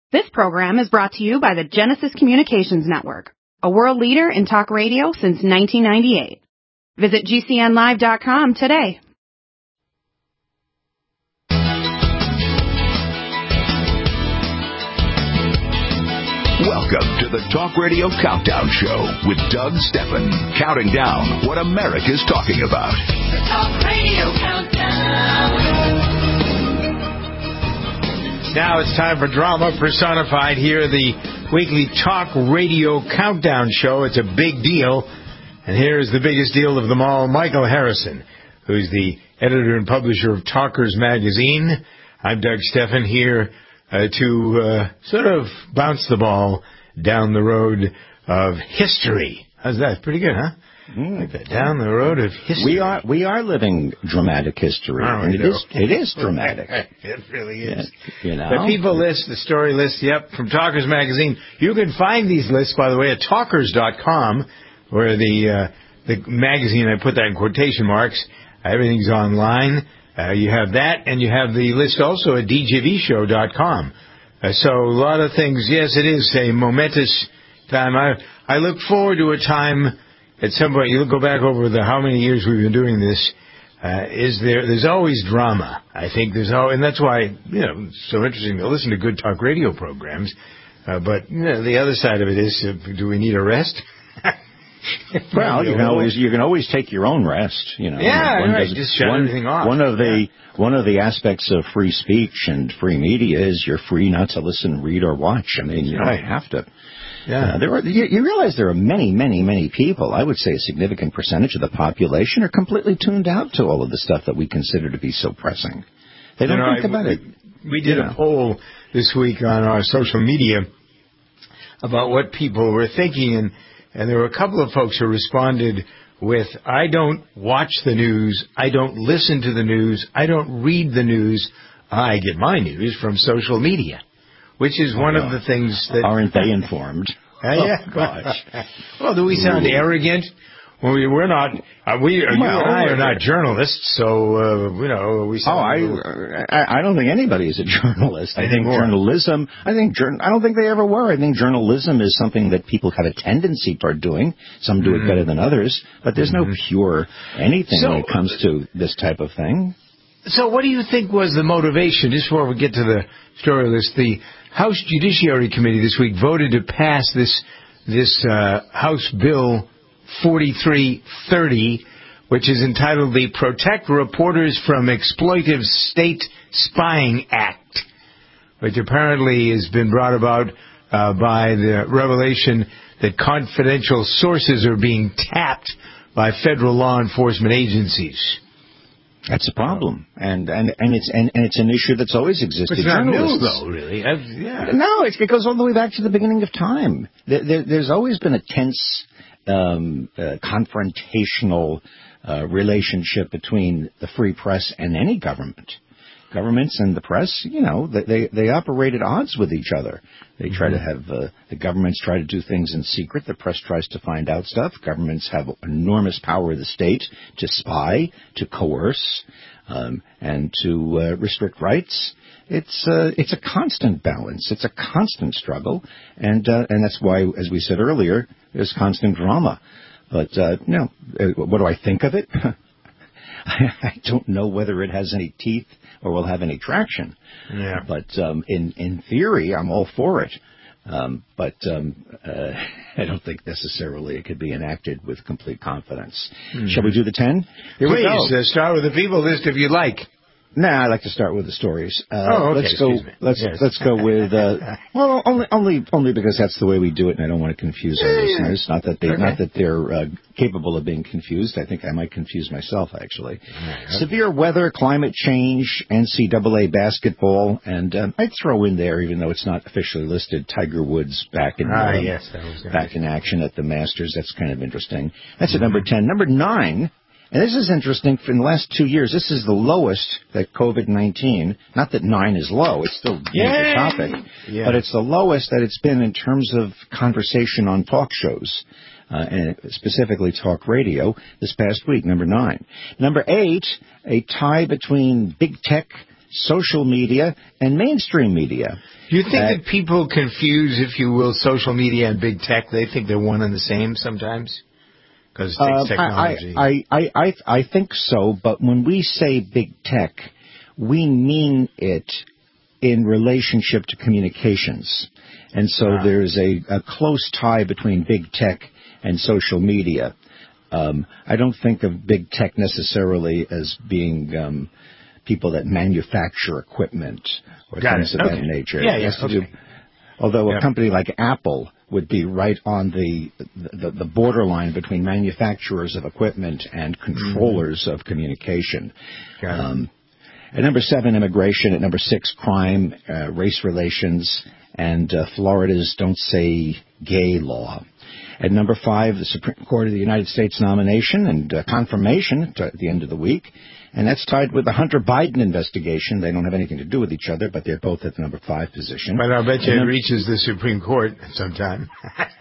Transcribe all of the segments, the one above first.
This program is brought to you by the Genesis Communications Network, a world leader in talk radio since 1998. Visit GCNlive.com today. Welcome to the Talk Radio Countdown Show with Doug Steffen, counting down what America's talking about. The Talk Radio Countdown. Now it's time for drama personified here, the weekly Talk Radio Countdown Show. It's a big deal. And here's the biggest deal of them all, Michael Harrison, who's the editor and publisher of Talkers Magazine. I'm Doug Steffen here to sort of bounce the ball down the road of history. How's that? Pretty good, huh? Like that, down the road of history. We are living dramatic history, and it is dramatic. It really is. You know? The people list, the story list, yep, from Talkers Magazine. You can find these lists, by the way, at talkers.com, where the magazine, I put that in quotation marks, everything's online. You have that, and you have the list also at djvshow.com. So a lot of things. Yes, it is a momentous time. I look forward to a time at some point. You go back over how many years we've been doing this. There's always drama. I think and that's why it's so interesting to listen to good talk radio programs. But the other side of it is, do we need a rest? Well, you can always take your own rest. Yeah, right. Just shut everything off. One of the aspects of free speech and free media is you're free not to listen, read, or watch. I mean, you don't have to. Yeah. You realize there are many, many, many people, I would say a significant percentage of the population, are completely tuned out to all of the stuff that we consider to be so pressing. They don't think about it. We did a poll this week on our social media about what people were thinking, and there were a couple of folks who responded with, I don't watch the news, I don't listen to the news, I don't read the news, I get my news from social media. Which is one of the things that... Aren't they informed? Yeah. Gosh. Well, do we sound arrogant? Well, we're not... you and I are not journalists, so, we sound... I don't think anybody is a journalist. I think journalism... I don't think they ever were. I think journalism is something that people have a tendency toward doing. Some do it better than others. But there's no pure anything when it comes to this type of thing. So what do you think was the motivation? Just before we get to the story list, the House Judiciary Committee this week voted to pass this House Bill 4330, which is entitled the Protect Reporters from Exploitive State Spying Act, which apparently has been brought about by the revelation that confidential sources are being tapped by federal law enforcement agencies. That's a problem, and it's an issue that's always existed. It's not new, though, really. No, it goes all the way back to the beginning of time. There's always been a tense, confrontational relationship between the free press and any government. Governments and the press, they operate at odds with each other. They try to have, the governments try to do things in secret. The press tries to find out stuff. Governments have enormous power of the state to spy, to coerce, and to restrict rights. It's a constant balance. It's a constant struggle. And that's why, as we said earlier, there's constant drama. But, what do I think of it? I don't know whether it has any teeth or will have any traction. Yeah. But in theory, I'm all for it. But I don't think necessarily it could be enacted with complete confidence. Shall we do the 10? Here we go. Start with the people list if you like. I'd like to start with the stories. Okay. Let's go with only because that's the way we do it, and I don't want to confuse our listeners. Not that they're capable of being confused. I think I might confuse myself actually. Severe weather, climate change, NCAA basketball, and I'd throw in there, even though it's not officially listed, Tiger Woods back in action at the Masters. That's kind of interesting. That's at number 10. Number 9. And this is interesting. In the last 2 years, this is the lowest that COVID-19, not that 9 is low, it's still a major topic, but it's the lowest that it's been in terms of conversation on talk shows, and specifically talk radio, this past week, number 9. Number 8, a tie between big tech, social media, and mainstream media. Do you think that people confuse, if you will, social media and big tech? They think they're one and the same sometimes? Because it takes technology. I think so, but when we say big tech, we mean it in relationship to communications. And so there's a close tie between big tech and social media. I don't think of big tech necessarily as being people that manufacture equipment or things of that nature. Although a company like Apple would be right on the borderline between manufacturers of equipment and controllers of communication. At number 7, immigration. At number 6, crime, race relations, and Florida's Don't Say Gay law. At number 5, the Supreme Court of the United States nomination and confirmation at the end of the week. And that's tied with the Hunter Biden investigation. They don't have anything to do with each other, but they're both at the number 5 position. But I bet you it reaches the Supreme Court sometime.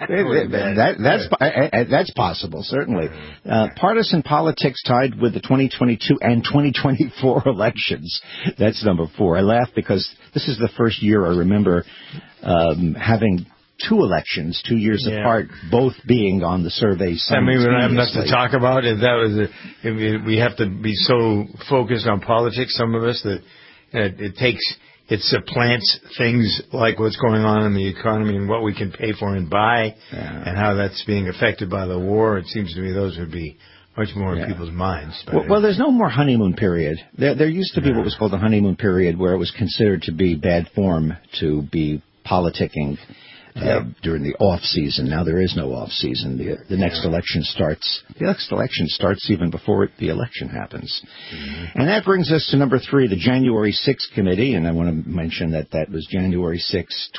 That's possible, certainly. Partisan politics tied with the 2022 and 2024 elections. That's number 4. I laugh because this is the first year I remember having 2 elections, 2 years apart, both being on the survey simultaneously. I mean, we don't have enough to talk about. We have to be so focused on politics, some of us, that it supplants things like what's going on in the economy and what we can pay for and buy and how that's being affected by the war. It seems to me those would be much more in people's minds. Well, there's no more honeymoon period. There used to be what was called the honeymoon period, where it was considered to be bad form to be politicking during the off season. Now there is no off season. The next election starts. The next election starts even before the election happens. And that brings us to number 3, the January 6th committee. And I want to mention that was January 6,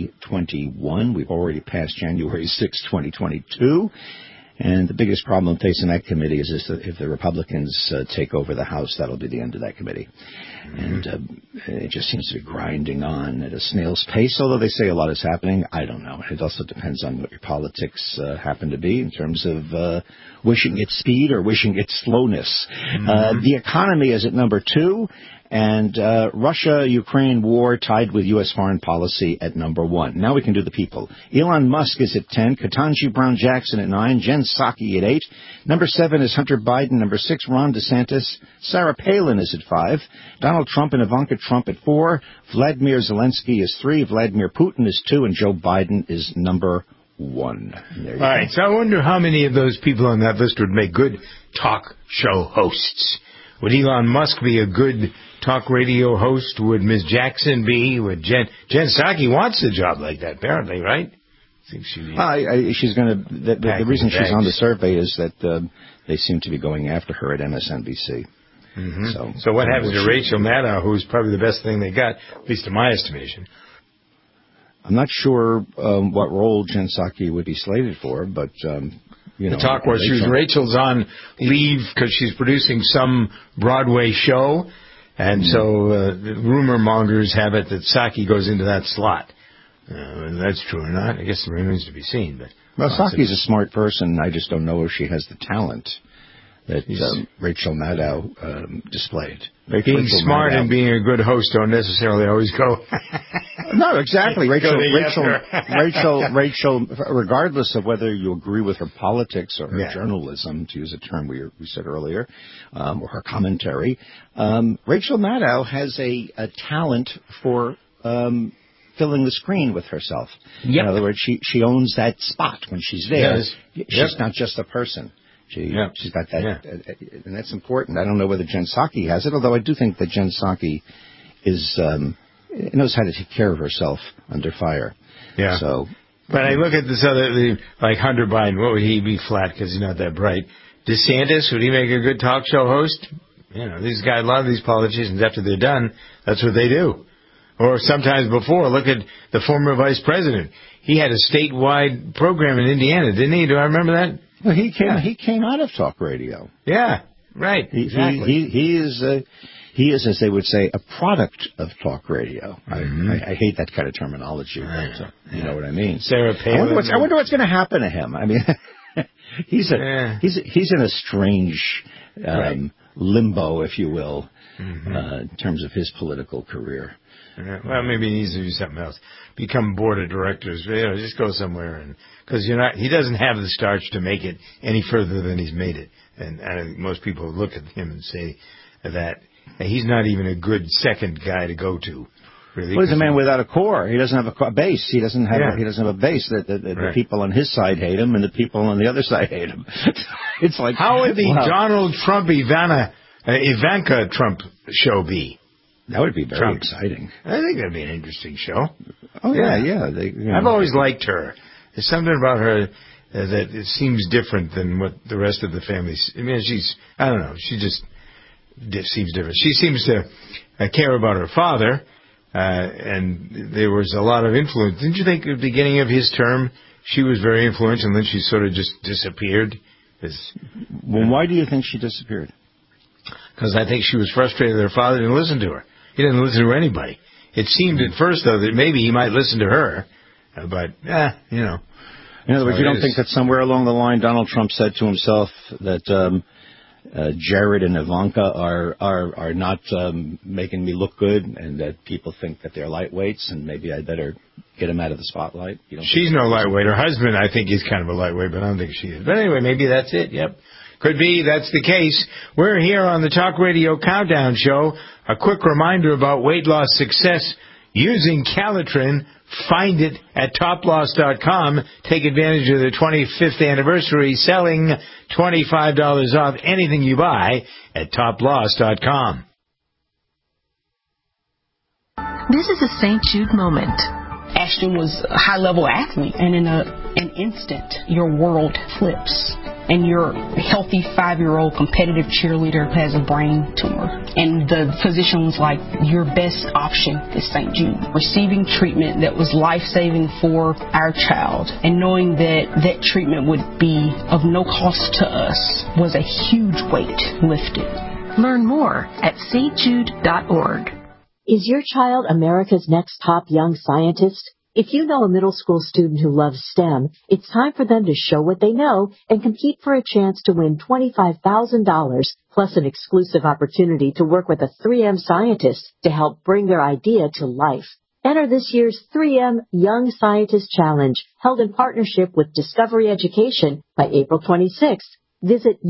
2021. We've already passed January 6, 2022. And the biggest problem facing that committee is if the Republicans take over the House, that'll be the end of that committee. And it just seems to be grinding on at a snail's pace, although they say a lot is happening. I don't know. It also depends on what your politics happen to be in terms of wishing it speed or wishing it slowness. The economy is at number 2. And Russia-Ukraine war tied with U.S. foreign policy at number 1. Now we can do the people. Elon Musk is at 10. Ketanji Brown Jackson at 9. Jen Psaki at 8. Number 7 is Hunter Biden. Number 6, Ron DeSantis. Sarah Palin is at 5. Donald Trump and Ivanka Trump at 4. Vladimir Zelensky is 3. Vladimir Putin is 2. And Joe Biden is number 1. All right. So I wonder how many of those people on that list would make good talk show hosts. Would Elon Musk be a good talk radio host? Would Ms. Jackson be? Would Jen Psaki wants a job like that, apparently, right? I think she's going to. The reason she's on the survey is that they seem to be going after her at MSNBC. So what happens to Rachel Maddow, who's probably the best thing they got, at least in my estimation? I'm not sure what role Jen Psaki would be slated for, but. The talk where Rachel's on leave because she's producing some Broadway show, and so the rumor mongers have it that Psaki goes into that slot. Whether that's true or not, I guess it remains to be seen. But Psaki's a smart person. I just don't know if she has the talent that Rachel Maddow displayed. Being smart and being a good host don't necessarily always go. No, exactly. Rachel, regardless of whether you agree with her politics or her journalism, to use a term we said earlier, or her commentary, Rachel Maddow has a talent for filling the screen with herself. In other words, she owns that spot when she's there. She's not just a person. She's got that, and that's important. I don't know whether Jen Psaki has it, although I do think that Jen Psaki knows how to take care of herself under fire. Yeah. So, but I look at this other, like Hunter Biden. What would he be flat because he's not that bright? DeSantis, would he make a good talk show host? These guys, a lot of these politicians, after they're done, that's what they do. Or sometimes before, look at the former vice president. He had a statewide program in Indiana, didn't he? Do I remember that? Well, he came out of talk radio. Yeah, right. Exactly. He is, as they would say, a product of talk radio. I hate that kind of terminology. But, you know what I mean. Sarah Palin. I wonder what's going to happen to him. I mean, he's in a strange limbo, if you will. in terms of his political career. Well, maybe he needs to do something else. Become board of directors. Just go somewhere, because he doesn't have the starch to make it any further than he's made it. And I think most people look at him and say that he's not even a good second guy to go to. Really, well, he's a man without a core. He doesn't have a base. He doesn't have a base. The people on his side hate him, and the people on the other side hate him. It's like, how would the Donald Trump Ivanka Trump show be? That would be very exciting. I think that'd be an interesting show. Oh yeah. I've always liked her. There's something about her that it seems different than what the rest of the family. I mean, I don't know. She just seems different. She seems to care about her father. And there was a lot of influence. Didn't you think at the beginning of his term she was very influential, and then she sort of just disappeared? Well, why do you think she disappeared? Because I think she was frustrated that her father didn't listen to her. He didn't listen to anybody. It seemed at first, though, that maybe he might listen to her, but, In other words, you don't think that somewhere along the line Donald Trump said to himself that Jared and Ivanka are not making me look good, and that people think that they're lightweights, and maybe I better get them out of the spotlight? She's no lightweight. Her husband, I think, is kind of a lightweight, but I don't think she is. But anyway, maybe that's it. Yep. Could be. That's the case. We're here on the Talk Radio Countdown Show. A quick reminder about weight loss success using Calitrin. Find it at toploss.com. Take advantage of the 25th anniversary, selling $25 off anything you buy at toploss.com. This is a St. Jude moment. Ashton was a high-level athlete, and in an instant, your world flips. And your healthy 5-year-old competitive cheerleader has a brain tumor. And the physician was like, your best option is St. Jude. Receiving treatment that was life-saving for our child, and knowing that that treatment would be of no cost to us, was a huge weight lifted. Learn more at stjude.org. Is your child America's next top young scientist? If you know a middle school student who loves STEM, it's time for them to show what they know and compete for a chance to win $25,000 plus an exclusive opportunity to work with a 3M scientist to help bring their idea to life. Enter this year's 3M Young Scientist Challenge, held in partnership with Discovery Education by April 26th. Visit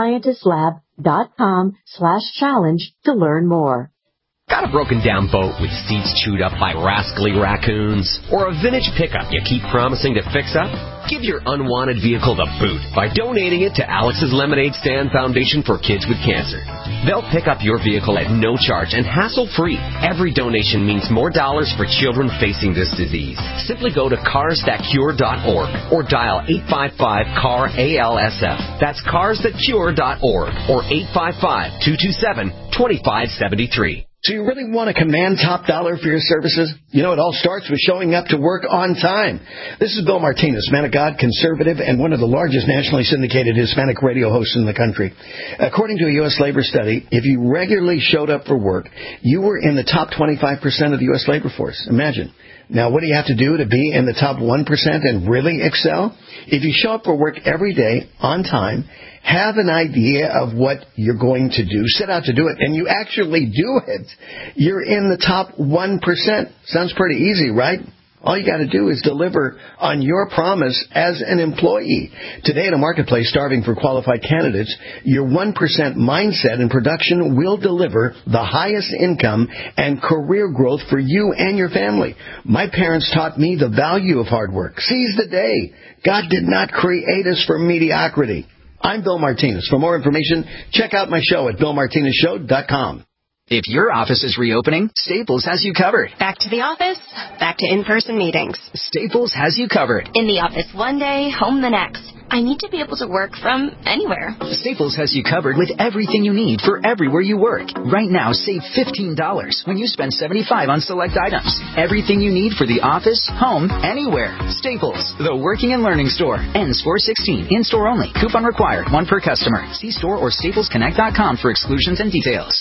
youngScientistLab.com/challenge to learn more. Got a broken down boat with seats chewed up by rascally raccoons? Or a vintage pickup you keep promising to fix up? Give your unwanted vehicle the boot by donating it to Alex's Lemonade Stand Foundation for Kids with Cancer. They'll pick up your vehicle at no charge and hassle-free. Every donation means more dollars for children facing this disease. Simply go to carsthatcure.org or dial 855-CAR-ALSF. That's carsthatcure.org or 855-227-2573. Do you really want to command top dollar for your services? You know, it all starts with showing up to work on time. This is Bill Martinez, man of God, conservative, and one of the largest nationally syndicated Hispanic radio hosts in the country. According to a U.S. labor study, if you regularly showed up for work, you were in the top 25% of the U.S. labor force. Imagine. Now, what do you have to do to be in the top 1% and really excel? If you show up for work every day on time, have an idea of what you're going to do, set out to do it, and you actually do it, you're in the top 1%. Sounds pretty easy, right? All you got to do is deliver on your promise as an employee. Today in a marketplace starving for qualified candidates, your 1% mindset and production will deliver the highest income and career growth for you and your family. My parents taught me the value of hard work. Seize the day. God did not create us for mediocrity. I'm Bill Martinez. For more information, check out my show at BillMartinezShow.com. If your office is reopening, Staples has you covered. Back to the office, back to in-person meetings. Staples has you covered. In the office one day, home the next. I need to be able to work from anywhere. Staples has you covered with everything you need for everywhere you work. Right now, save $15 when you spend $75 on select items. Everything you need for the office, home, anywhere. Staples, the working and learning store. Ends 4/16. In-store only. Coupon required. One per customer. See store or staplesconnect.com for exclusions and details.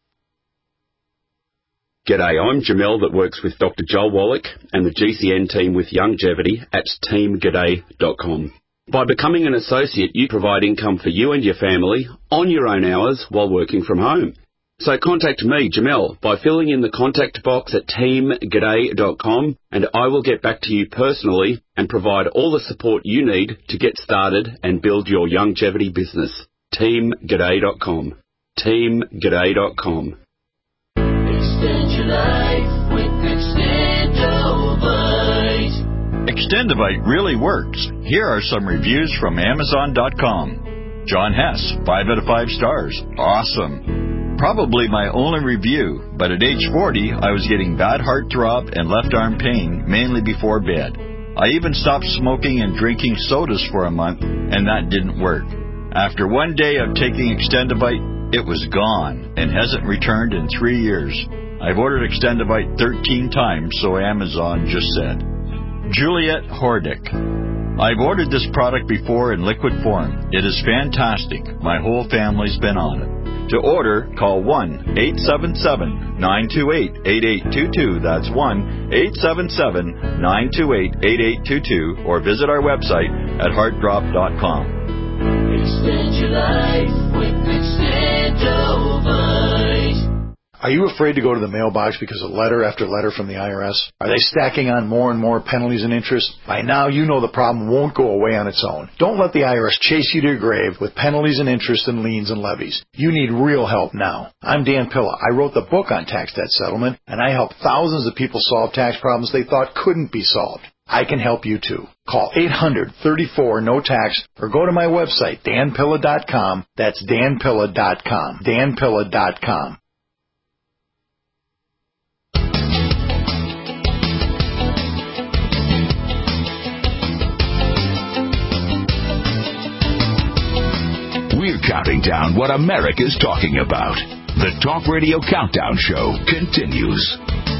G'day, I'm Jamel that works with Dr. Joel Wallach and the GCN team with Longevity at teamg'day.com. By becoming an associate, you provide income for you and your family on your own hours while working from home. So contact me, Jamel, by filling in the contact box at teamg'day.com, and I will get back to you personally and provide all the support you need to get started and build your longevity business. teamg'day.com. teamg'day.com. Extend your life with Extendovite. Extendovite really works. Here are some reviews from Amazon.com. John Hess, 5 out of 5 stars. Awesome. Probably my only review, but at age 40, I was getting bad heart throb and left arm pain, mainly before bed. I even stopped smoking and drinking sodas for a month, and that didn't work. After one day of taking Extendovite, it was gone and hasn't returned in 3 years. I've ordered Extendovite 13 times, so Amazon just said. Juliet Hordick. I've ordered this product before in liquid form. It is fantastic. My whole family's been on it. To order, call 1-877-928-8822. That's 1-877-928-8822. Or visit our website at heartdrop.com. Extend your life with Extendovite. Are you afraid to go to the mailbox because of letter after letter from the IRS? Are they stacking on more and more penalties and interest? By now, you know the problem won't go away on its own. Don't let the IRS chase you to your grave with penalties and interest and liens and levies. You need real help now. I'm Dan Pilla. I wrote the book on tax debt settlement, and I help thousands of people solve tax problems they thought couldn't be solved. I can help you too. Call 800-34-NO-TAX or go to my website, danpilla.com. That's danpilla.com. danpilla.com. We're counting down what America's talking about. The Talk Radio Countdown Show continues.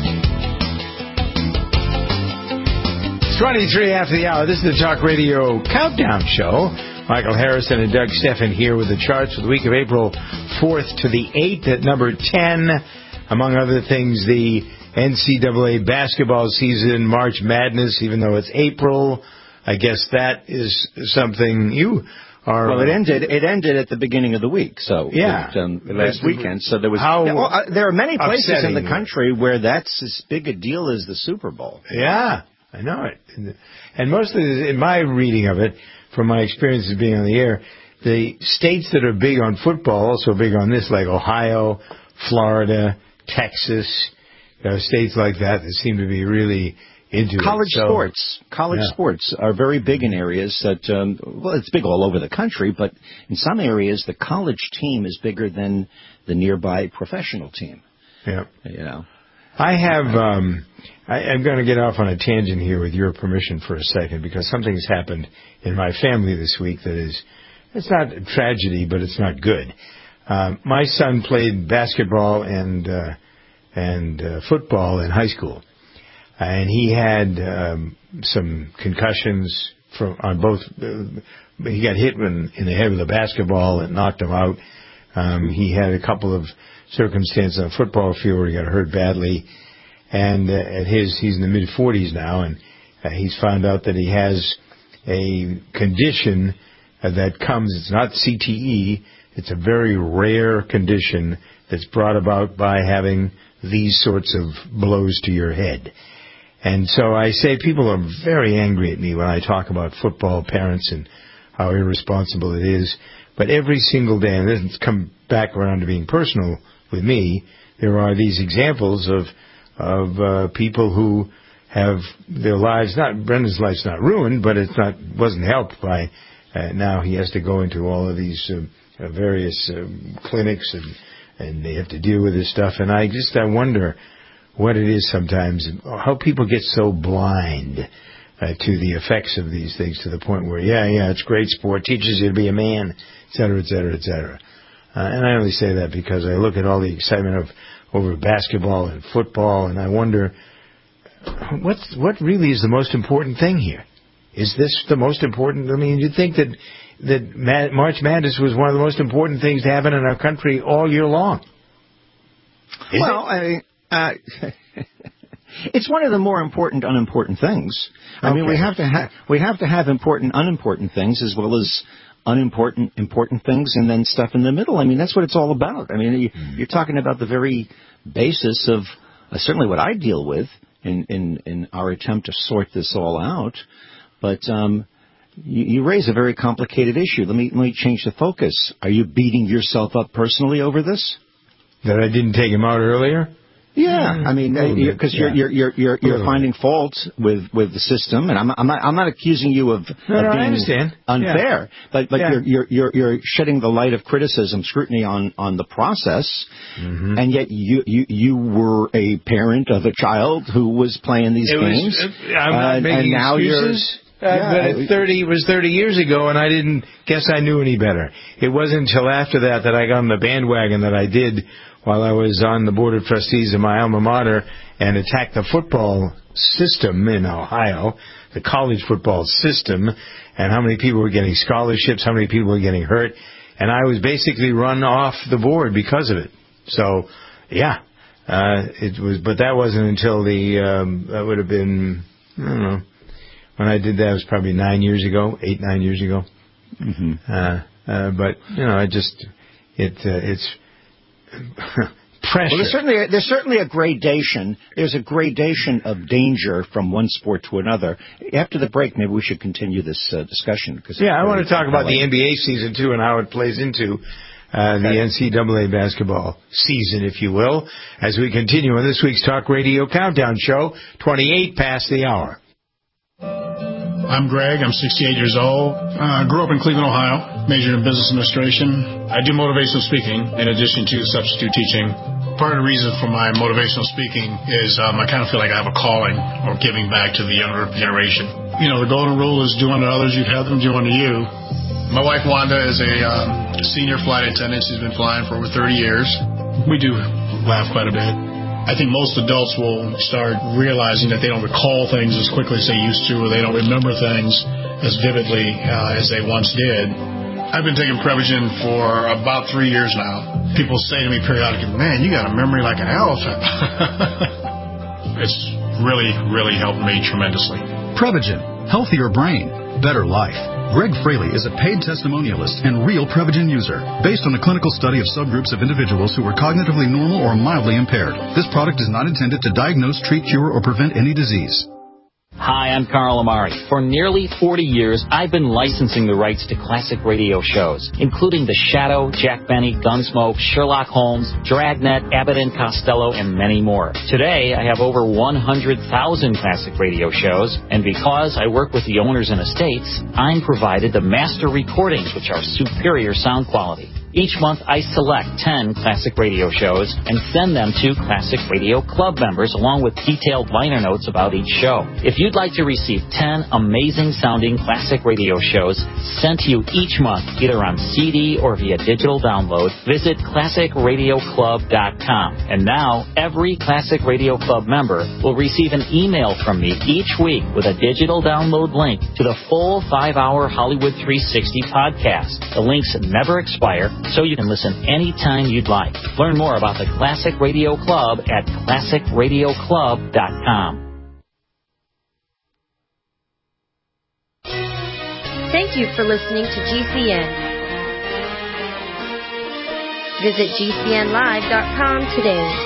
23 after the hour. This is the Talk Radio Countdown Show. Michael Harrison and Doug Steffen here with the charts for the week of April 4th to the 8th at number 10. Among other things, the NCAA basketball season, March Madness, even though it's April. I guess that is something you are... Well, it ended at the beginning of the week, so yeah, last weekend. So there was... there are many places in the country where that's as big a deal as the Super Bowl. Yeah. I know it. And most of it, in my reading of it, from my experiences being on the air, the states that are big on football, also big on this, like Ohio, Florida, Texas, states like that seem to be really into college it. sports. College sports are very big in areas that, well, it's big all over the country, but in some areas the college team is bigger than the nearby professional team. Yeah. You know. I have... I'm going to get off on a tangent here with your permission for a second, because something's happened in my family this week that is, it's not a tragedy, but it's not good. My son played basketball and football in high school, and he had some concussions on both. He got hit in the head with a basketball and knocked him out. He had a couple of circumstances on the football field where he got hurt badly. And he's in the mid-40s now, and he's found out that he has a condition that comes, it's not CTE, it's a very rare condition that's brought about by having these sorts of blows to your head. And so I say people are very angry at me when I talk about football parents and how irresponsible it is. But every single day, and it doesn't come back around to being personal with me, there are these examples of people who have their lives Brendan's life's not ruined, but wasn't helped by now he has to go into all of these various clinics and they have to deal with this stuff, and I wonder what it is sometimes, how people get so blind to the effects of these things, to the point where it's great sport, teaches you to be a man, et cetera, et cetera, et cetera. And I only say that because I look at all the excitement over basketball and football, and I wonder what really is the most important thing here. Is this the most important? I mean, you'd think that March Madness was one of the most important things to happen in our country all year long. It's one of the more important unimportant things. I mean, we have to have important unimportant things as well as unimportant, important things, and then stuff in the middle. I mean, that's what it's all about. I mean, you're talking about the very basis of certainly what I deal with in our attempt to sort this all out. But you raise a very complicated issue. Let me change the focus. Are you beating yourself up personally over this? That I didn't take him out earlier? Yeah, I mean, because you're finding fault with the system, and I'm not accusing you of being unfair, but you're shedding the light of criticism, scrutiny on the process, and yet you were a parent of a child who was playing these games, I'm not making and now excuses. It was 30 years ago, and I didn't guess I knew any better. It wasn't until after that I got on the bandwagon that I did while I was on the Board of Trustees of my alma mater and attacked the football system in Ohio, the college football system, and how many people were getting scholarships, how many people were getting hurt. And I was basically run off the board because of it. So, it was, but that wasn't until that would have been, I don't know, when I did that, it was probably 9 years ago, 8-9 years ago. But, it's pressure. Well, there's certainly a gradation. There's a gradation of danger from one sport to another. After the break, maybe we should continue this discussion. I want to talk about the NBA season, too, and how it plays into the NCAA basketball season, if you will, as we continue on this week's Talk Radio Countdown Show, 28 past the hour. I'm Greg. I'm 68 years old. I grew up in Cleveland, Ohio, majored in business administration. I do motivational speaking in addition to substitute teaching. Part of the reason for my motivational speaking is I kind of feel like I have a calling or giving back to the younger generation. You know, the golden rule is do unto others, you'd have them do unto you. My wife, Wanda, is a senior flight attendant. She's been flying for over 30 years. We do laugh quite a bit. I think most adults will start realizing that they don't recall things as quickly as they used to, or they don't remember things as vividly as they once did. I've been taking Prevagen for about 3 years now. People say to me periodically, man, you got a memory like an elephant. It's really, really helped me tremendously. Prevagen. Healthier brain. Better life. Greg Fraley is a paid testimonialist and real Prevagen user, based on a clinical study of subgroups of individuals who were cognitively normal or mildly impaired. This product is not intended to diagnose, treat, cure, or prevent any disease. Hi, I'm Carl Amari. For nearly 40 years, I've been licensing the rights to classic radio shows, including The Shadow, Jack Benny, Gunsmoke, Sherlock Holmes, Dragnet, Abbott and Costello, and many more. Today, I have over 100,000 classic radio shows, and because I work with the owners and estates, I'm provided the master recordings, which are superior sound quality. Each month, I select 10 classic radio shows and send them to Classic Radio Club members along with detailed liner notes about each show. If you'd like to receive 10 amazing-sounding classic radio shows sent to you each month, either on CD or via digital download, visit ClassicRadioClub.com. And now, every Classic Radio Club member will receive an email from me each week with a digital download link to the full 5-hour Hollywood 360 podcast. The links never expire, so you can listen anytime you'd like. Learn more about the Classic Radio Club at ClassicRadioClub.com. Thank you for listening to GCN. Visit GCNlive.com today.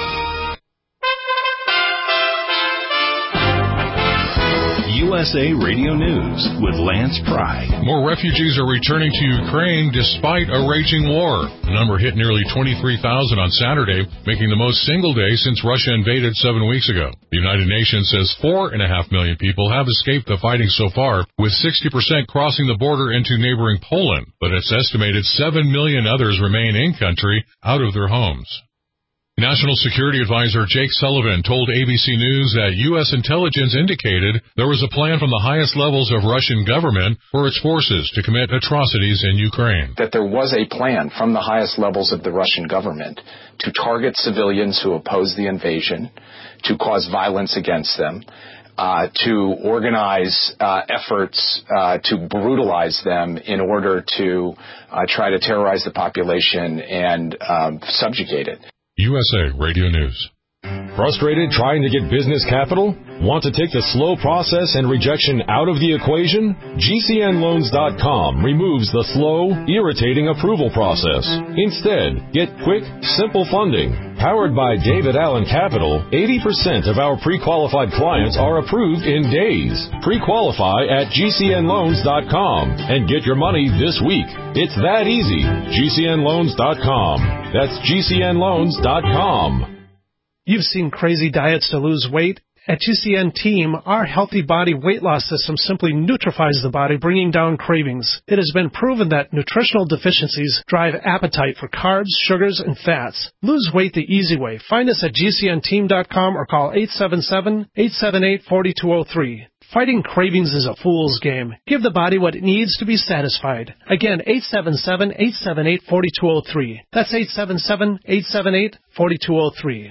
USA Radio News with Lance Pry. More refugees are returning to Ukraine despite a raging war. The number hit nearly 23,000 on Saturday, making the most single day since Russia invaded 7 weeks ago. The United Nations says 4.5 million people have escaped the fighting so far, with 60% crossing the border into neighboring Poland, but it's estimated 7 million others remain in-country, out of their homes. National Security Advisor Jake Sullivan told ABC News that U.S. intelligence indicated there was a plan from the highest levels of Russian government for its forces to commit atrocities in Ukraine. That there was a plan from the highest levels of the Russian government to target civilians who oppose the invasion, to cause violence against them, to organize efforts to brutalize them in order to try to terrorize the population and subjugate it. USA Radio News. Frustrated trying to get business capital? Want to take the slow process and rejection out of the equation? GCNLoans.com removes the slow, irritating approval process. Instead, get quick, simple funding. Powered by David Allen Capital, 80% of our pre-qualified clients are approved in days. Pre-qualify at GCNLoans.com and get your money this week. It's that easy. GCNLoans.com. That's GCNLoans.com. You've seen crazy diets to lose weight. At GCN Team, our Healthy Body Weight Loss System simply neutralizes the body, bringing down cravings. It has been proven that nutritional deficiencies drive appetite for carbs, sugars, and fats. Lose weight the easy way. Find us at GCNteam.com or call 877-878-4203. Fighting cravings is a fool's game. Give the body what it needs to be satisfied. Again, 877-878-4203. That's 877-878-4203.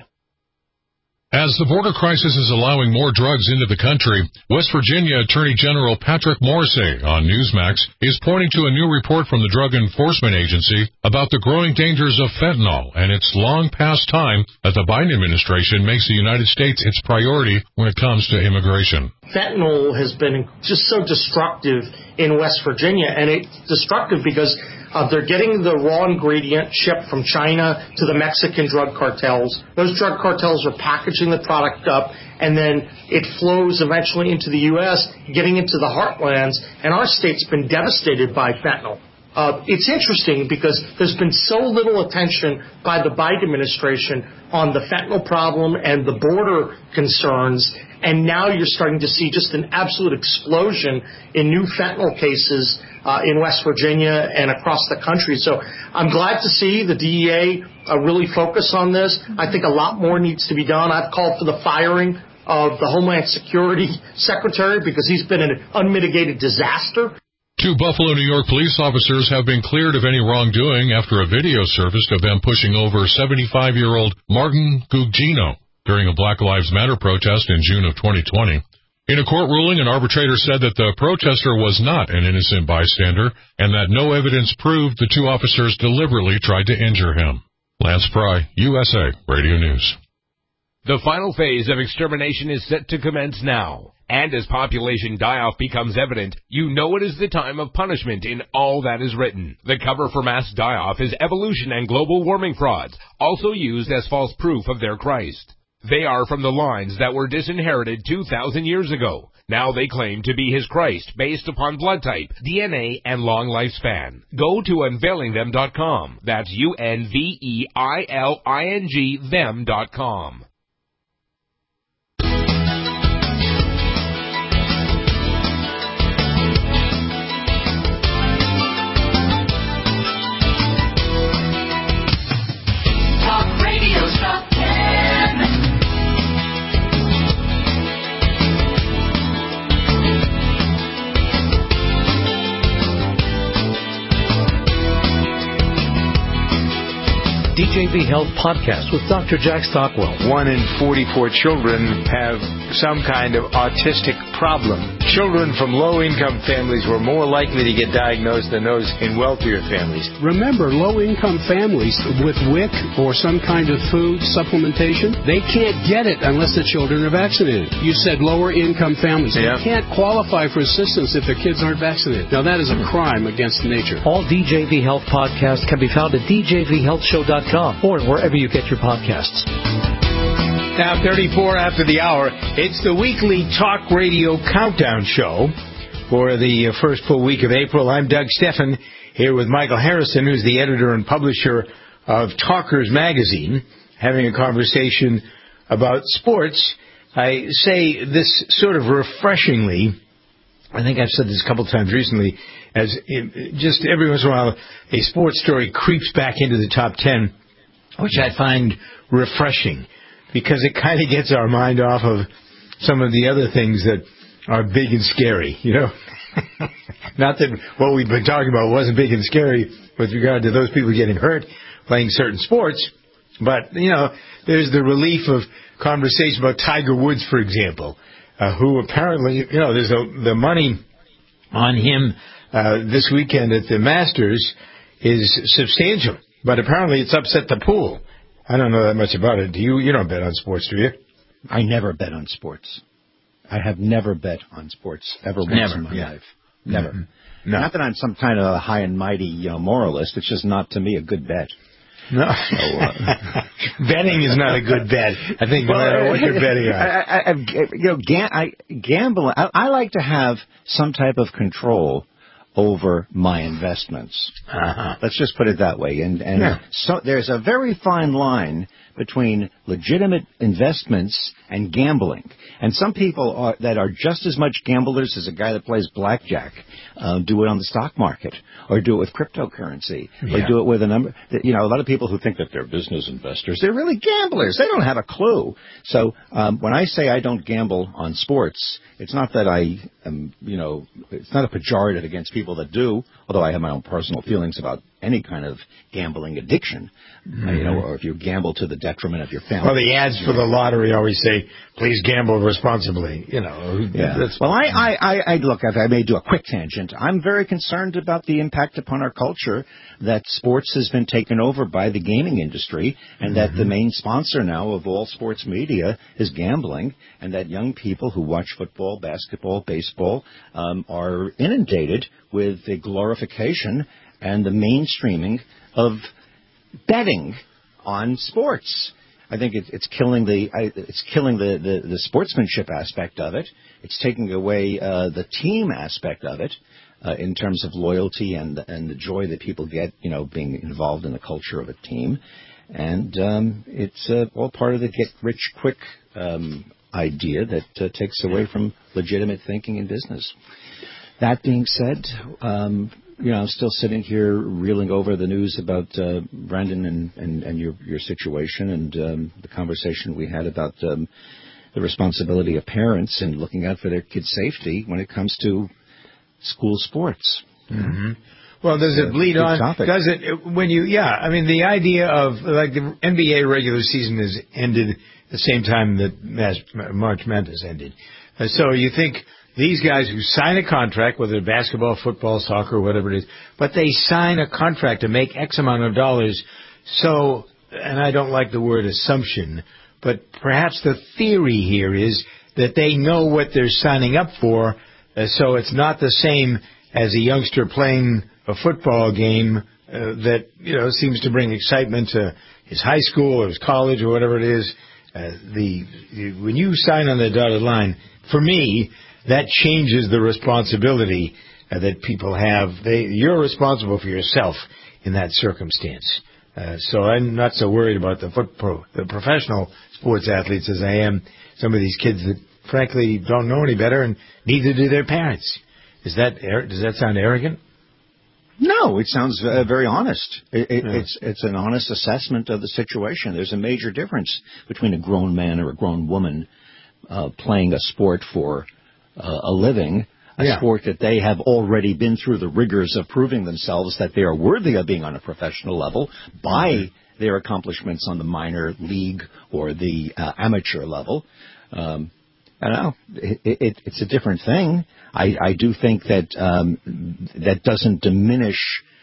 As the border crisis is allowing more drugs into the country, West Virginia Attorney General Patrick Morrisey on Newsmax is pointing to a new report from the Drug Enforcement Agency about the growing dangers of fentanyl, and it's long past time that the Biden administration makes the United States its priority when it comes to immigration. Fentanyl has been just so destructive in West Virginia, and it's destructive because they're getting the raw ingredient shipped from China to the Mexican drug cartels. Those drug cartels are packaging the product up, and then it flows eventually into the U.S., getting into the heartlands, and our state's been devastated by fentanyl. It's interesting because there's been so little attention by the Biden administration on the fentanyl problem and the border concerns, and now you're starting to see just an absolute explosion in new fentanyl cases in West Virginia and across the country. So I'm glad to see the DEA really focus on this. I think a lot more needs to be done. I've called for the firing of the Homeland Security Secretary because he's been an unmitigated disaster. 2 Buffalo, New York police officers have been cleared of any wrongdoing after a video surfaced of them pushing over 75-year-old Martin Gugino during a Black Lives Matter protest in June of 2020. In a court ruling, an arbitrator said that the protester was not an innocent bystander and that no evidence proved the 2 officers deliberately tried to injure him. Lance Pry, USA Radio News. The final phase of extermination is set to commence now. And as population die-off becomes evident, you know it is the time of punishment in all that is written. The cover for mass die-off is evolution and global warming frauds, also used as false proof of their Christ. They are from the lines that were disinherited 2,000 years ago. Now they claim to be his Christ based upon blood type, DNA, and long lifespan. Go to unveilingthem.com. That's UNVEILING them.com. DJV Health Podcast with Dr. Jack Stockwell. 1 in 44 children have some kind of autistic problem. Children from low-income families were more likely to get diagnosed than those in wealthier families. Remember, low-income families with WIC or some kind of food supplementation, they can't get it unless the children are vaccinated. You said lower-income families. They can't qualify for assistance if their kids aren't vaccinated. Now, that is a crime against nature. All DJV Health podcasts can be found at DJVHealthShow.com or wherever you get your podcasts. Now, 34 after the hour, it's the weekly talk radio countdown show for the first full week of April. I'm Doug Steffen, here with Michael Harrison, who's the editor and publisher of Talkers Magazine, having a conversation about sports. I say this sort of refreshingly. I think I've said this a couple times recently, as just every once in a while a sports story creeps back into the top 10, which I find refreshing, because it kind of gets our mind off of some of the other things that are big and scary, you know. Not that what we've been talking about wasn't big and scary with regard to those people getting hurt playing certain sports, but, you know, there's the relief of conversation about Tiger Woods, for example, who apparently, you know, there's the money on him this weekend at the Masters is substantial, but apparently it's upset the pool. I don't know that much about it. Do you? You don't bet on sports, do you? I never bet on sports. I have never bet on sports ever once in my life. Never. Mm-hmm. No. Not that I'm some kind of high and mighty moralist. It's just not, to me, a good bet. No. So, betting is not a good bet. I think no matter what you're betting on. Gambling. I like to have some type of control over my investments. Let's just put it that way. And so there's a very fine line between legitimate investments and gambling. And some people that are just as much gamblers as a guy that plays blackjack do it on the stock market, or do it with cryptocurrency, or do it with a number. A lot of people who think that they're business investors, they're really gamblers. They don't have a clue. So when I say I don't gamble on sports, it's not that I am, it's not a pejorative against people that do, although I have my own personal feelings about any kind of gambling addiction, or if you gamble to the detriment of your family. Well, the ads for the lottery always say, please gamble responsibly, That's well, I look, if I may do a quick tangent, I'm very concerned about the impact upon our culture that sports has been taken over by the gaming industry, and that the main sponsor now of all sports media is gambling, and that young people who watch football, basketball, baseball are inundated with the glorification and the mainstreaming of betting on sports. I think it's killing the sportsmanship aspect of it. It's taking away the team aspect of it in terms of loyalty and the joy that people get, being involved in the culture of a team. And it's all part of the get-rich-quick idea that takes away from legitimate thinking in business. That being said, I'm still sitting here reeling over the news about Brandon and your situation, and the conversation we had about the responsibility of parents and looking out for their kids' safety when it comes to school sports. Mm-hmm. Well, does it bleed on? Topic. Does it when you? Yeah, I mean, the idea of the NBA regular season has ended at the same time that March Madness ended. So you think these guys who sign a contract, whether basketball, football, soccer, whatever it is, but they sign a contract to make X amount of dollars. So, and I don't like the word assumption, but perhaps the theory here is that they know what they're signing up for, so it's not the same as a youngster playing a football game that, seems to bring excitement to his high school or his college or whatever it is. When you sign on the dotted line, for me, that changes the responsibility that people have. You're responsible for yourself in that circumstance. So I'm not so worried about the professional sports athletes as I am some of these kids that, frankly, don't know any better, and neither do their parents. Does that sound arrogant? No, it sounds very honest. It's an honest assessment of the situation. There's a major difference between a grown man or a grown woman playing a sport for a living, sport that they have already been through the rigors of proving themselves that they are worthy of being on a professional level by their accomplishments on the minor league or the amateur level. I don't know. It's a different thing. I do think that that doesn't diminish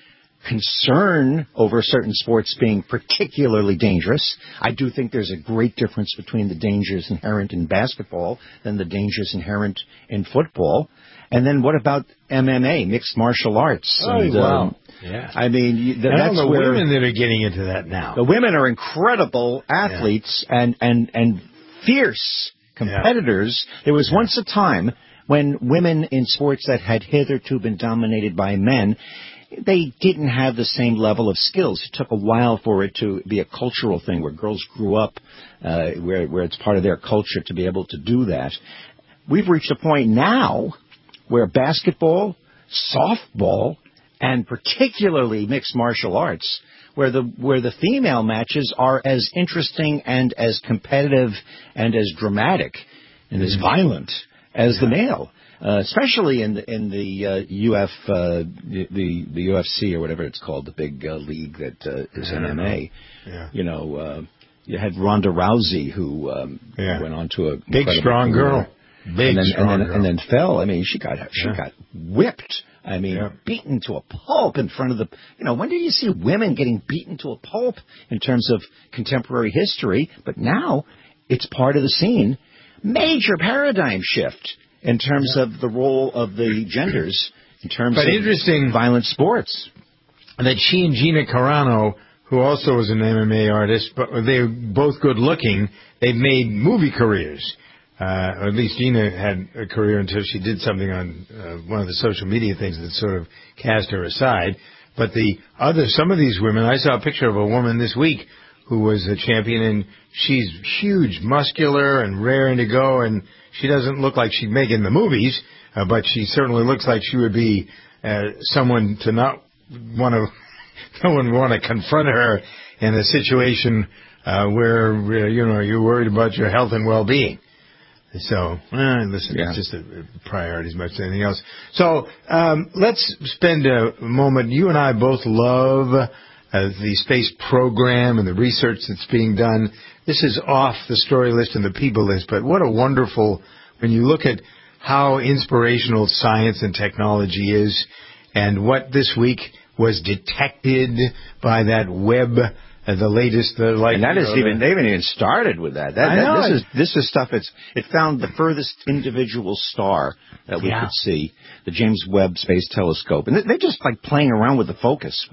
concern over certain sports being particularly dangerous. I do think there's a great difference between the dangers inherent in basketball and the dangers inherent in football. And then what about MMA, mixed martial arts? Wow. Yeah. I mean, that's the where women that are getting into that now. The women are incredible athletes and fierce competitors. There was once a time when women in sports that had hitherto been dominated by men, they didn't have the same level of skills. It took a while for it to be a cultural thing where girls grew up, where it's part of their culture to be able to do that. We've reached a point now where basketball, softball, and particularly mixed martial arts, where the female matches are as interesting and as competitive and as dramatic and as violent as the male. Especially in the UFC or whatever it's called, the big league that is MMA. Yeah. You had Ronda Rousey who went on to a big strong girl, and then fell. I mean, she got whipped I mean, beaten to a pulp in front of the... when did you see women getting beaten to a pulp in terms of contemporary history? But now it's part of the scene. Major paradigm shift in terms of the role of the genders in terms of interesting violent sports. That she and Gina Carano, who also was an MMA artist, but they're both good looking, they've made movie careers. Or at least Gina had a career until she did something on one of the social media things that sort of cast her aside. But some of these women, I saw a picture of a woman this week who was a champion, and she's huge, muscular, and raring to go, and she doesn't look like she'd make it in the movies, but she certainly looks like she would be someone to not want to, no one would want to confront her in a situation where, you're worried about your health and well-being. So, listen, it's just a priority as much as anything else. So, let's spend a moment. You and I both love the space program and the research that's being done. This is off the story list and the people list, but what a wonderful, when you look at how inspirational science and technology is, and what this week was detected by that Webb, the latest, and that is they haven't even started with that. This is stuff. It found the furthest individual star that we could see, the James Webb Space Telescope, and they're just like playing around with the focus.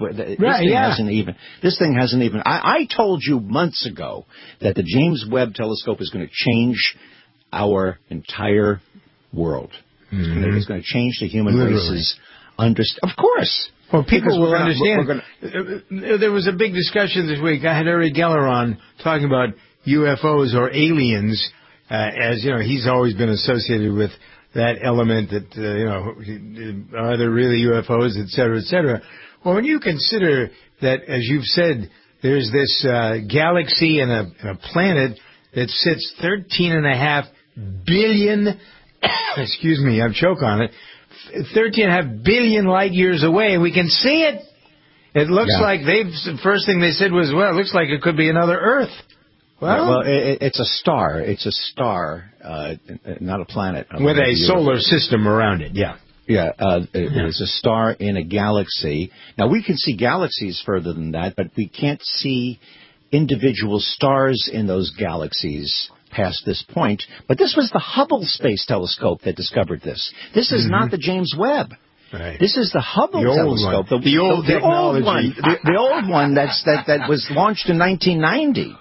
This thing hasn't even. I told you months ago that the James Webb Telescope is going to change our entire world. Mm-hmm. It's going to change the human race's understanding. Of course. Well, people will understand. There was a big discussion this week. I had Uri Geller on talking about UFOs or aliens, as he's always been associated with that element that are there really UFOs, et cetera, et cetera. Well, when you consider that, as you've said, there's this galaxy and a planet that sits 13.5 billion. Excuse me, I'm choke on it. 13.5 billion light years away, and we can see it. It looks like the first thing they said was, well, it looks like it could be another Earth. Well, it's a star. It's a star, not a planet. With a solar system around it, It's a star in a galaxy. Now, we can see galaxies further than that, but we can't see individual stars in those galaxies past this point. But this was the Hubble Space Telescope that discovered this. This is not the James Webb. Right. This is the Hubble telescope, the old technology. The old one that was launched in 1990.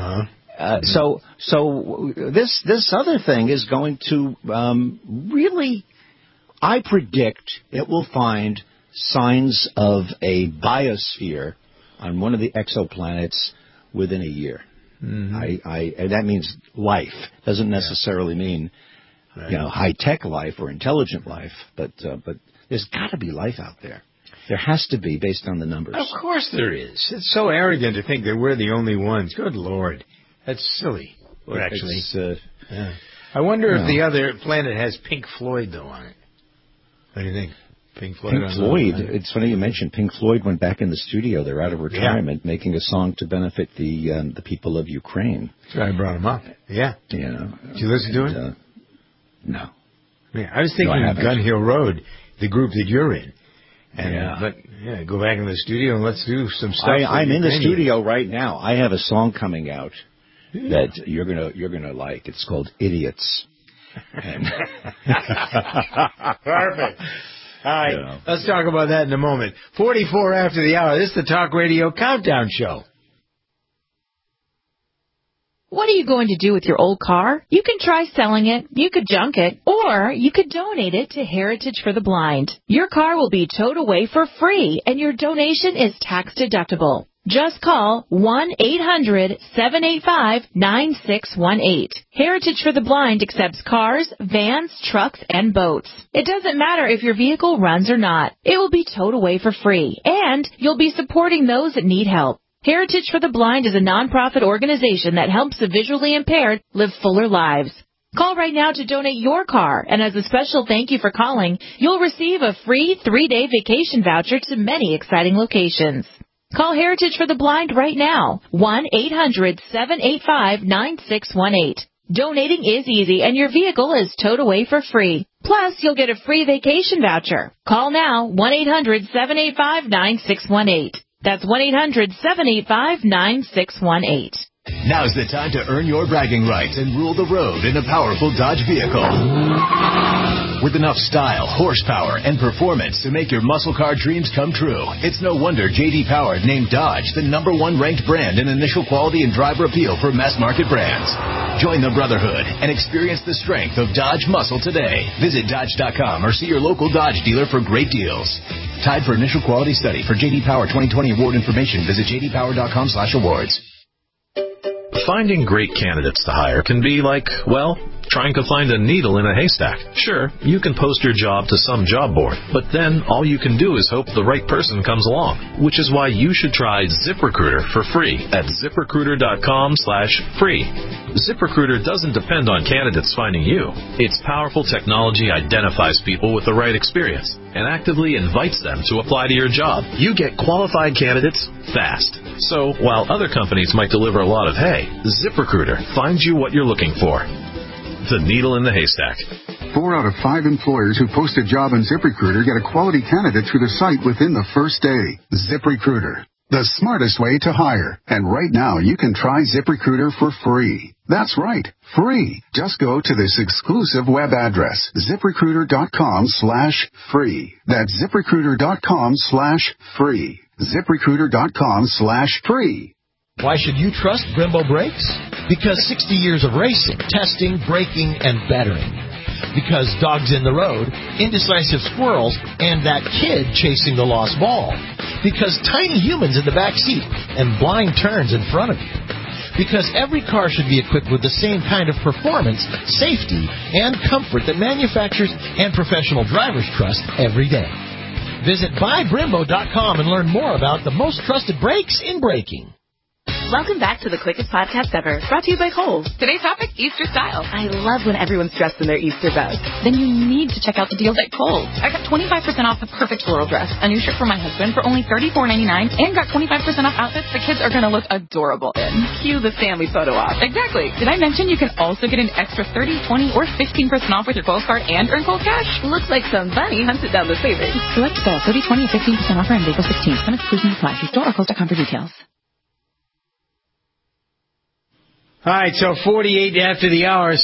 So this other thing is going to really, I predict it will find signs of a biosphere on one of the exoplanets within a year. Mm-hmm. And that means life. Doesn't necessarily mean high-tech life or intelligent life, but there's got to be life out there. There has to be, based on the numbers. Of course there is. It's so arrogant to think that we're the only ones. Good Lord. That's silly, actually. I wonder if the other planet has Pink Floyd, though, on it. What do you think? Pink Floyd. It's funny you mentioned Pink Floyd went back in the studio. They're out of retirement, making a song to benefit the people of Ukraine. I brought him up. Yeah. Did you listen to it? No. Yeah, I was thinking of Gun Hill Road, the group that you're in. But go back in the studio and let's do some stuff. I'm in the studio right now. I have a song coming out that you're gonna like. It's called Idiots. Perfect. All right, let's talk about that in a moment. 44 after the hour. This is the Talk Radio Countdown Show. What are you going to do with your old car? You can try selling it, you could junk it, or you could donate it to Heritage for the Blind. Your car will be towed away for free, and your donation is tax deductible. Just call 1-800-785-9618. Heritage for the Blind accepts cars, vans, trucks, and boats. It doesn't matter if your vehicle runs or not. It will be towed away for free, and you'll be supporting those that need help. Heritage for the Blind is a nonprofit organization that helps the visually impaired live fuller lives. Call right now to donate your car, and as a special thank you for calling, you'll receive a free 3-day vacation voucher to many exciting locations. Call Heritage for the Blind right now, 1-800-785-9618. Donating is easy, and your vehicle is towed away for free. Plus, you'll get a free vacation voucher. Call now, 1-800-785-9618. That's 1-800-785-9618. Now's the time to earn your bragging rights and rule the road in a powerful Dodge vehicle. With enough style, horsepower, and performance to make your muscle car dreams come true, it's no wonder J.D. Power named Dodge the #1 ranked brand in initial quality and driver appeal for mass market brands. Join the brotherhood and experience the strength of Dodge muscle today. Visit Dodge.com or see your local Dodge dealer for great deals. Tied for initial quality study. For J.D. Power 2020 award information, visit jdpower.com/awards. Finding great candidates to hire can be like, well, trying to find a needle in a haystack. Sure, you can post your job to some job board, but then all you can do is hope the right person comes along, which is why you should try ZipRecruiter for free at ZipRecruiter.com/free. ZipRecruiter doesn't depend on candidates finding you. Its powerful technology identifies people with the right experience and actively invites them to apply to your job. You get qualified candidates fast. So while other companies might deliver a lot of hay, ZipRecruiter finds you what you're looking for. The needle in the haystack. 4 out of 5 employers who post a job on ZipRecruiter get a quality candidate through the site within the first day. ZipRecruiter, the smartest way to hire. And right now, you can try ZipRecruiter for free. That's right, free. Just go to this exclusive web address, ZipRecruiter.com/free. That's ZipRecruiter.com/free. ZipRecruiter.com/free. Why should you trust Brembo Brakes? Because 60 years of racing, testing, braking, and bettering. Because dogs in the road, indecisive squirrels, and that kid chasing the lost ball. Because tiny humans in the back seat and blind turns in front of you. Because every car should be equipped with the same kind of performance, safety, and comfort that manufacturers and professional drivers trust every day. Visit buybrembo.com and learn more about the most trusted brakes in braking. Welcome back to the quickest podcast ever, brought to you by Kohl's. Today's topic, Easter style. I love when everyone's dressed in their Easter best. Then you need to check out the deals at Kohl's. I got 25% off the perfect floral dress, a new shirt for my husband for only $34.99, and got 25% off outfits the kids are going to look adorable in. Cue the family photo op. Exactly. Did I mention you can also get an extra 30, 20, or 15% off with your Kohl's card and earn Kohl's cash? Looks like some bunny hunted down the savings. Select sale, 30, 20, or 15% offer on April 16th. Some exclusions apply. See store or Kohl's.com for details. All right, so 48 after the hours,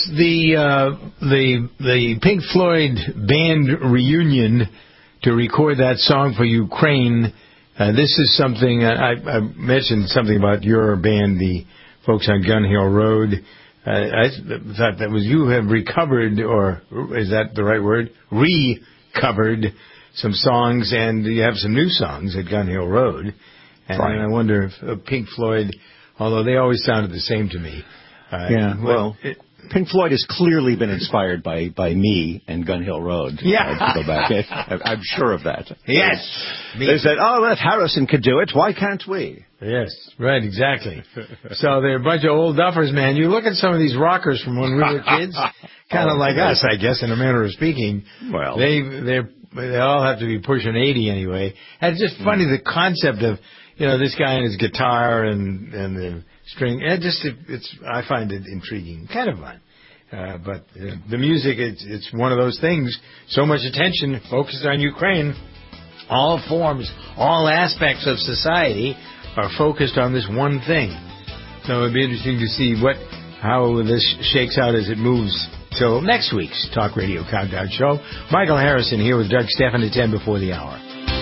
the Pink Floyd band reunion to record that song for Ukraine. This is something I mentioned something about your band, the folks on Gun Hill Road. I thought that was you have recovered, or is that the right word? Recovered some songs, and you have some new songs at Gun Hill Road. And right. I wonder if Pink Floyd, although they always sounded the same to me. Pink Floyd has clearly been inspired by me and Gun Hill Road. Yeah. To go back. I'm sure of that. Yes. They said, if Harrison could do it, why can't we? Yes, right, exactly. So they're a bunch of old duffers, man. You look at some of these rockers from when we were kids, kind of like us, I guess, in a manner of speaking. Well, they all have to be pushing 80 anyway. And it's just funny, the concept of, this guy and his guitar and the string. And I find it intriguing, kind of fun. But the music, it's one of those things. So much attention focused on Ukraine. All forms, all aspects of society are focused on this one thing. So it'd be interesting to see how this shakes out as it moves till next week's Talk Radio Countdown Show. Michael Harrison here with Doug Stephan at 10 before the hour.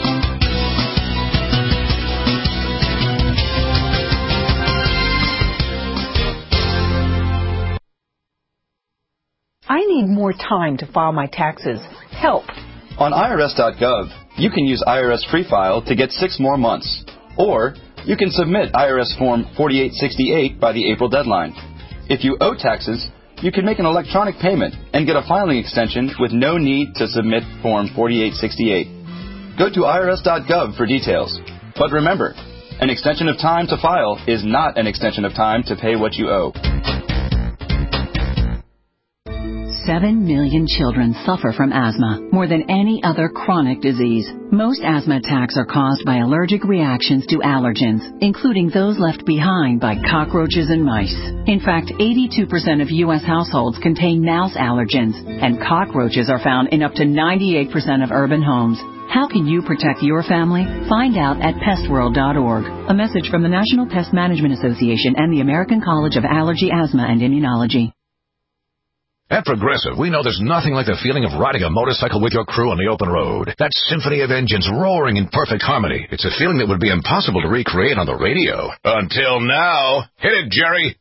I need more time to file my taxes. Help. On IRS.gov, you can use IRS Free File to get 6 more months. Or you can submit IRS Form 4868 by the April deadline. If you owe taxes, you can make an electronic payment and get a filing extension with no need to submit Form 4868. Go to IRS.gov for details. But remember, an extension of time to file is not an extension of time to pay what you owe. 7 million children suffer from asthma, more than any other chronic disease. Most asthma attacks are caused by allergic reactions to allergens, including those left behind by cockroaches and mice. In fact, 82% of U.S. households contain mouse allergens, and cockroaches are found in up to 98% of urban homes. How can you protect your family? Find out at pestworld.org. A message from the National Pest Management Association and the American College of Allergy, Asthma, and Immunology. At Progressive, we know there's nothing like the feeling of riding a motorcycle with your crew on the open road. That symphony of engines roaring in perfect harmony. It's a feeling that would be impossible to recreate on the radio. Until now. Hit it, Jerry.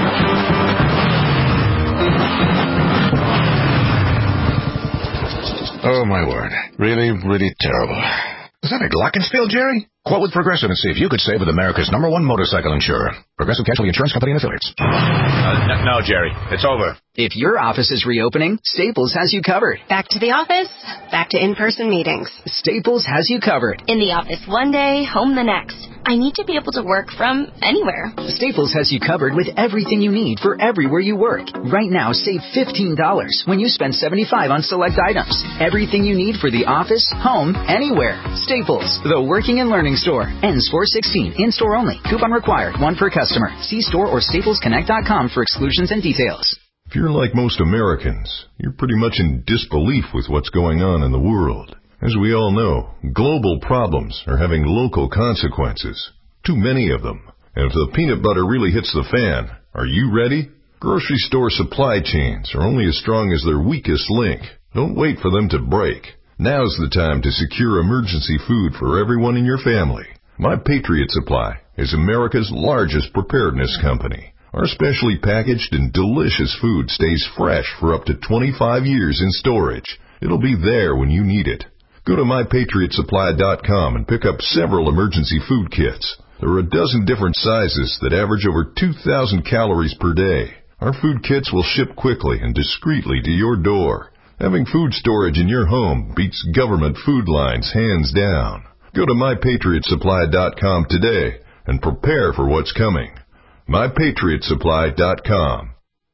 Oh, my word. Really, really terrible. Is that a glockenspiel, Jerry? Quote with Progressive and see if you could save with America's #1 motorcycle insurer. Progressive Casualty Insurance Company and Affiliates. No, Jerry. It's over. If your office is reopening, Staples has you covered. Back to the office, back to in-person meetings. Staples has you covered. In the office one day, home the next. I need to be able to work from anywhere. Staples has you covered with everything you need for everywhere you work. Right now, save $15 when you spend $75 on select items. Everything you need for the office, home, anywhere. Staples, the working and learning store. Ends 4/16. In-store only. Coupon required. One per customer. See store or staplesconnect.com for exclusions and details. If you're like most Americans, you're pretty much in disbelief with what's going on in the world. As we all know, global problems are having local consequences. Too many of them. And if the peanut butter really hits the fan, are you ready? Grocery store supply chains are only as strong as their weakest link. Don't wait for them to break. Now's the time to secure emergency food for everyone in your family. My Patriot Supply is America's largest preparedness company. Our specially packaged and delicious food stays fresh for up to 25 years in storage. It'll be there when you need it. Go to MyPatriotSupply.com and pick up several emergency food kits. There are a dozen different sizes that average over 2,000 calories per day. Our food kits will ship quickly and discreetly to your door. Having food storage in your home beats government food lines hands down. Go to MyPatriotSupply.com today and prepare for what's coming. MyPatriotSupply.com.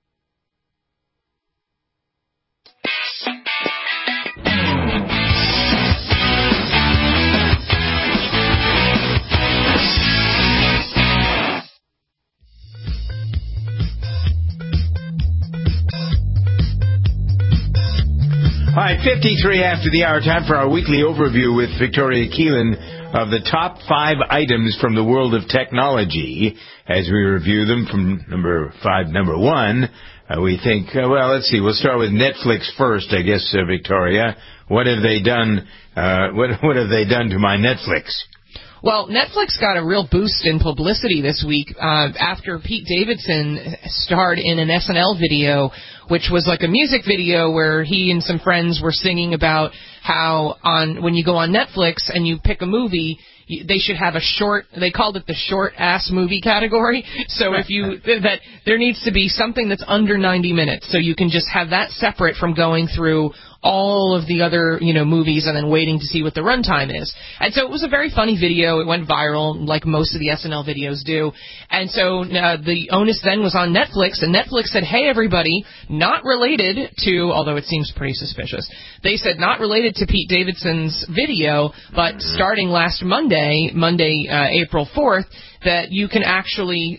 All right, 53 after the hour, time for our weekly overview with Victoria Keelan of the top 5 items from the world of technology. As we review them from number 1, we think, well, let's see, we'll start with Netflix first, I guess, Victoria. What have they done? What have they done to my Netflix? Well, Netflix got a real boost in publicity this week after Pete Davidson starred in an SNL video, which was like a music video where he and some friends were singing about how when you go on Netflix and you pick a movie, they should have they called it the short-ass movie category. So that there needs to be something that's under 90 minutes, so you can just have that separate from going through all of the other, movies and then waiting to see what the runtime is. And so it was a very funny video. It went viral like most of the SNL videos do. And so the onus then was on Netflix, and Netflix said, hey, everybody, not related to, although it seems pretty suspicious, they said not related to Pete Davidson's video, but starting last Monday, April 4th, that you can actually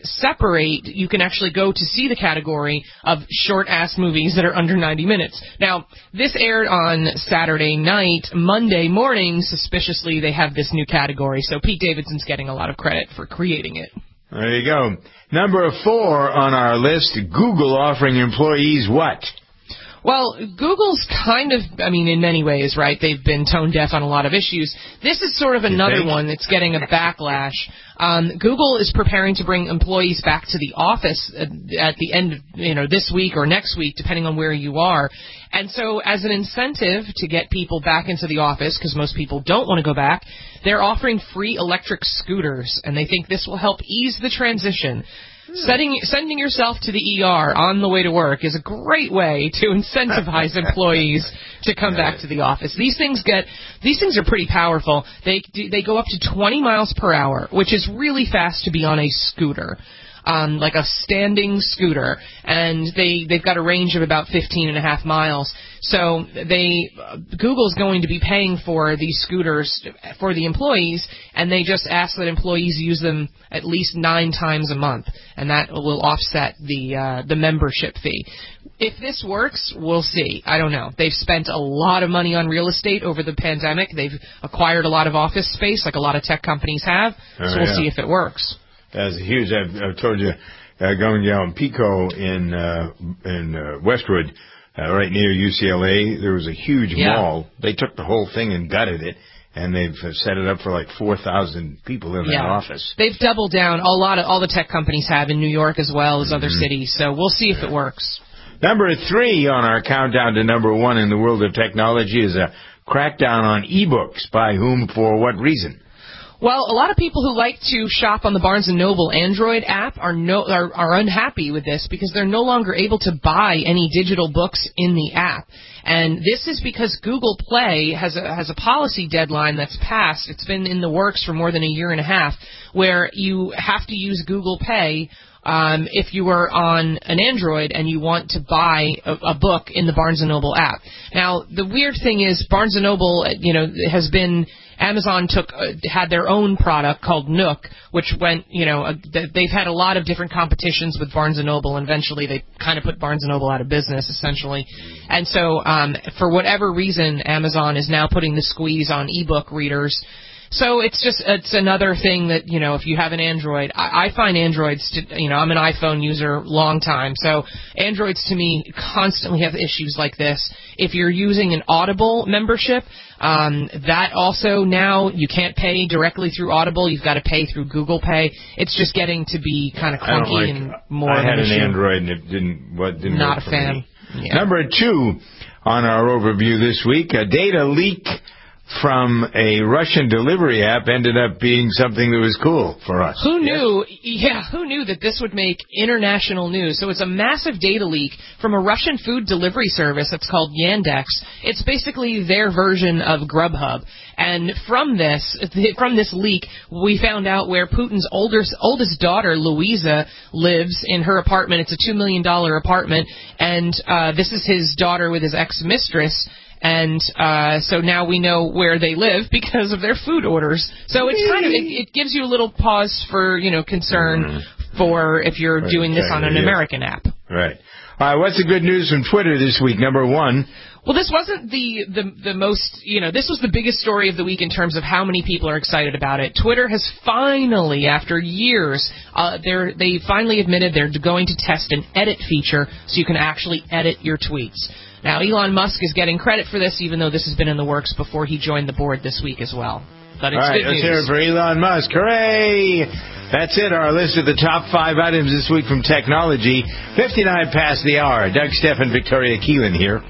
go to see the category of short-ass movies that are under 90 minutes. Now, this aired on Saturday night. Monday morning, suspiciously, they have this new category, so Pete Davidson's getting a lot of credit for creating it. There you go. Number 4 on our list, Google offering employees what? Well, Google's kind of, in many ways, right? They've been tone deaf on a lot of issues. This is sort of another one that's getting a backlash. Google is preparing to bring employees back to the office at the end of, this week or next week, depending on where you are. And so as an incentive to get people back into the office, because most people don't want to go back, they're offering free electric scooters, and they think this will help ease the transition. Sending yourself to the ER on the way to work is a great way to incentivize employees to come back to the office. These things are pretty powerful. They go up to 20 miles per hour, which is really fast to be on a scooter. like a standing scooter, and they've got a range of about 15.5 miles. So Google's going to be paying for these scooters for the employees, and they just ask that employees use them at least 9 times a month, and that will offset the membership fee. If this works, we'll see. I don't know. They've spent a lot of money on real estate over the pandemic. They've acquired a lot of office space, like a lot of tech companies have. So we'll see if it works. That's huge. I've told you, going down Pico in Westwood, right near UCLA, there was a huge mall. They took the whole thing and gutted it, and they've set it up for like 4,000 people in an office. They've doubled down. All the tech companies have in New York as well as other cities. So we'll see if it works. Number 3 on our countdown to number 1 in the world of technology is a crackdown on e-books. By whom, for what reason? Well, a lot of people who like to shop on the Barnes & Noble Android app are unhappy with this because they're no longer able to buy any digital books in the app. And this is because Google Play has a policy deadline that's passed. It's been in the works for more than a year and a half, where you have to use Google Pay if you are on an Android and you want to buy a book in the Barnes & Noble app. Now, the weird thing is Barnes & Noble, has been... Amazon had their own product called Nook, which went, they've had a lot of different competitions with Barnes & Noble, and eventually they kind of put Barnes & Noble out of business, essentially. And so, for whatever reason, Amazon is now putting the squeeze on ebook readers. So it's another thing that, if you have an Android, I find Androids I'm an iPhone user long time, so Androids to me constantly have issues like this. If you're using an Audible membership, that also now you can't pay directly through Audible, you've got to pay through Google Pay. It's just getting to be kind of clunky and more I had an issue. an Android and it didn't Not work a for fan. me. Yeah. Number 2 on our overview this week, a data leak from a Russian delivery app ended up being something that was cool for us. Who knew? Yeah, who knew that this would make international news? So it's a massive data leak from a Russian food delivery service that's called Yandex. It's basically their version of Grubhub. And from this leak, we found out where Putin's oldest daughter, Louisa, lives in her apartment. It's a $2 million apartment, and this is his daughter with his ex-mistress. And so now we know where they live because of their food orders. So it's kind of it gives you a little pause for concern for if you're doing this on an American app. Right. All right. What's the good news from Twitter this week? Number 1. Well, this wasn't the most, this was the biggest story of the week in terms of how many people are excited about it. Twitter has finally, after years, they finally admitted they're going to test an edit feature so you can actually edit your tweets. Now, Elon Musk is getting credit for this, even though this has been in the works before he joined the board this week as well. But it's good news. Let's hear it for Elon Musk. Hooray! That's it, our list of the top 5 items this week from technology. 59 past the hour. Doug Stephan, Victoria Keelan here.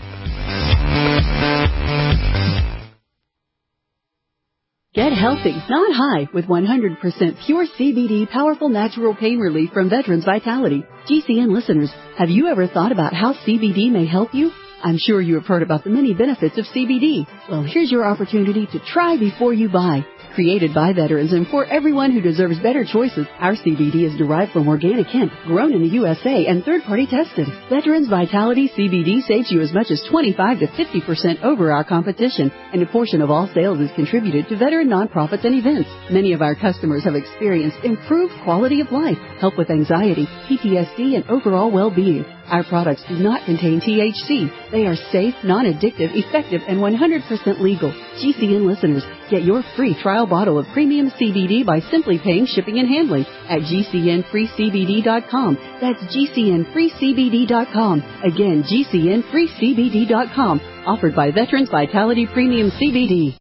Get healthy, not high, with 100% pure CBD powerful natural pain relief from Veterans Vitality. GCN listeners, have you ever thought about how CBD may help you? I'm sure you have heard about the many benefits of CBD. Well, here's your opportunity to try before you buy. Created by veterans and for everyone who deserves better choices, our CBD is derived from organic hemp, grown in the USA, and third-party tested. Veterans Vitality CBD saves you as much as 25 to 50% over our competition, and a portion of all sales is contributed to veteran nonprofits and events. Many of our customers have experienced improved quality of life, help with anxiety, PTSD, and overall well-being. Our products do not contain THC. They are safe, non-addictive, effective, and 100% legal. GCN listeners, get your free trial bottle of premium CBD by simply paying shipping and handling at GCNFreeCBD.com. That's GCNFreeCBD.com. Again, GCNFreeCBD.com. Offered by Veterans Vitality Premium CBD.